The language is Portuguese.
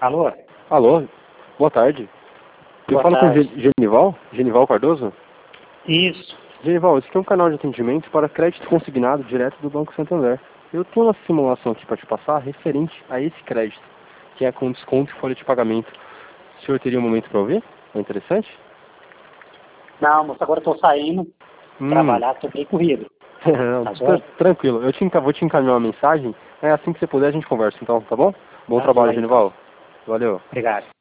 Alô? Alô, boa tarde. Eu Boa falo tarde. com Genival Cardoso? Isso. Genival, esse aqui é um canal de atendimento para crédito consignado direto do Banco Santander. Eu tenho uma simulação aqui para te passar referente a esse crédito, que é com desconto e folha de pagamento. O senhor teria um momento para ouvir? É interessante? Não, moço, agora eu tô saindo trabalhar, tô bem corrido. Tá bom? Tranquilo, vou te encaminhar uma mensagem, assim que você puder a gente conversa então, tá bom? Bom Tá trabalho, joia, então. Genival. Valeu. Obrigado.